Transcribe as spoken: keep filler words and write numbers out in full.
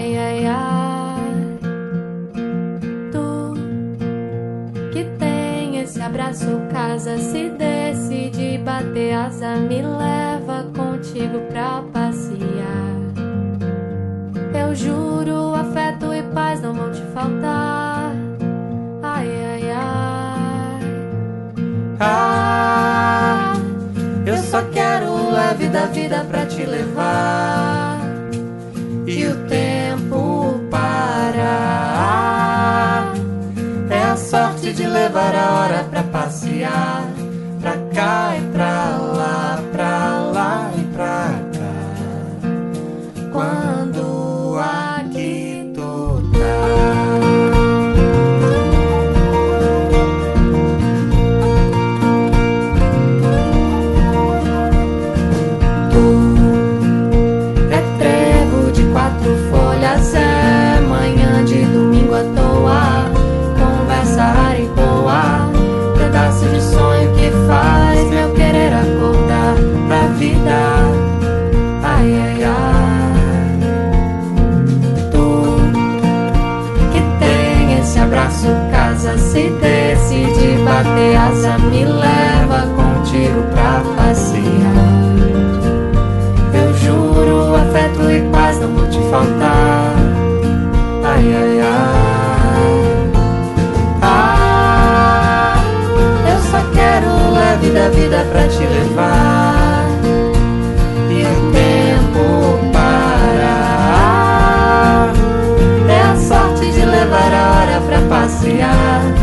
Ai, ai, ai, tu que tem esse abraço, casa, se decide bater asa, me leva contigo pra passear. Eu juro, afeto e paz não vão te faltar. Ai, ai, ai, ah, eu só quero leve da vida pra te levar e o tempo parar. É a sorte de levar a hora pra passear, pra cá e pra lá, pra lá e pra cá. Quando aqui tu tá. É manhã de domingo à toa, conversa rara e boa, pedaço de sonho que faz meu querer acordar pra vida. Ai, ai, ai, tu que tem esse abraço, casa, se decide bater asa, me leva contigo pra passear. Eu juro, afeto e paz não vão te faltar. Ai, ai, ai, ah, eu só quero leve da vida pra te levar e o tempo parar. É a sorte de levar a hora pra passear,